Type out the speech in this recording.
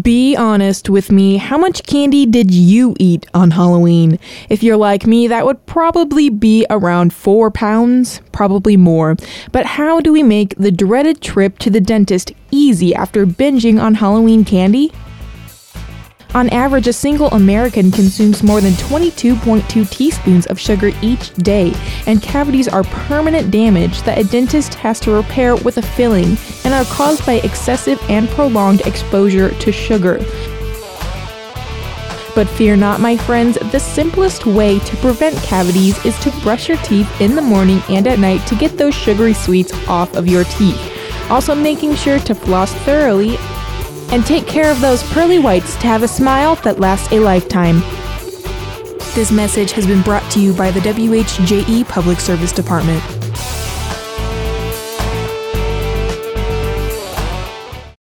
Be honest with me, how much candy did you eat on Halloween? If you're like me, that would probably be around 4 pounds, probably more. But how do we make the dreaded trip to the dentist easy after binging on Halloween candy? On average, a single American consumes more than 22.2 teaspoons of sugar each day, and cavities are permanent damage that a dentist has to repair with a filling and are caused by excessive and prolonged exposure to sugar. But fear not, my friends, the simplest way to prevent cavities is to brush your teeth in the morning and at night to get those sugary sweets off of your teeth. Also making sure to floss thoroughly and take care of those pearly whites to have a smile that lasts a lifetime. This message has been brought to you by the WHJE Public Service Department.